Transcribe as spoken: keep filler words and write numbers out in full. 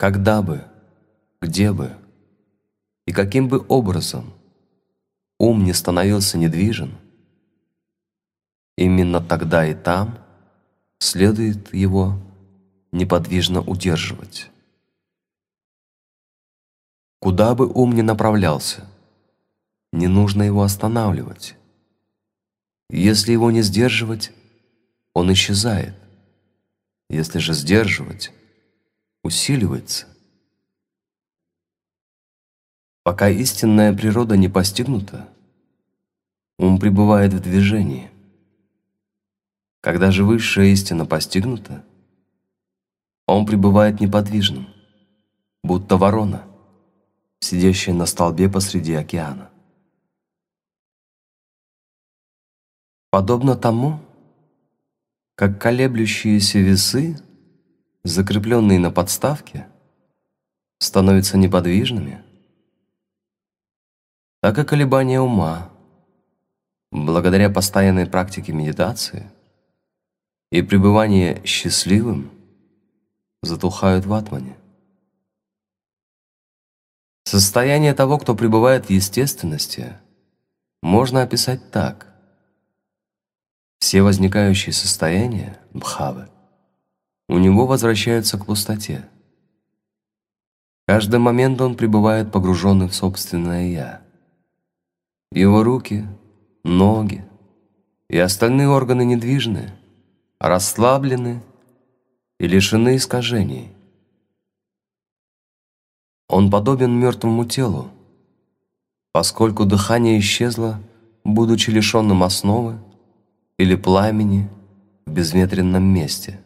Когда бы, где бы и каким бы образом ум не становился недвижен, именно тогда и там следует его неподвижно удерживать. Куда бы ум ни направлялся, не нужно его останавливать. Если его не сдерживать, он исчезает. Если же сдерживать, усиливается. Пока истинная природа не постигнута, ум пребывает в движении. Когда же высшая истина постигнута, он пребывает неподвижным, будто ворона, сидящая на столбе посреди океана. Подобно тому, как колеблющиеся весы, закрепленные на подставке, становятся неподвижными, так и колебания ума, благодаря постоянной практике медитации и пребывания счастливым, затухают в атмане. Состояние того, кто пребывает в естественности, можно описать так. Все возникающие состояния, бхавы, у него возвращаются к пустоте. Каждый момент он пребывает погруженный в собственное «я». Его руки, ноги и остальные органы недвижны, расслаблены и лишены искажений. Он подобен мертвому телу, поскольку дыхание исчезло, будучи лишенным основы или пламени в безветренном месте.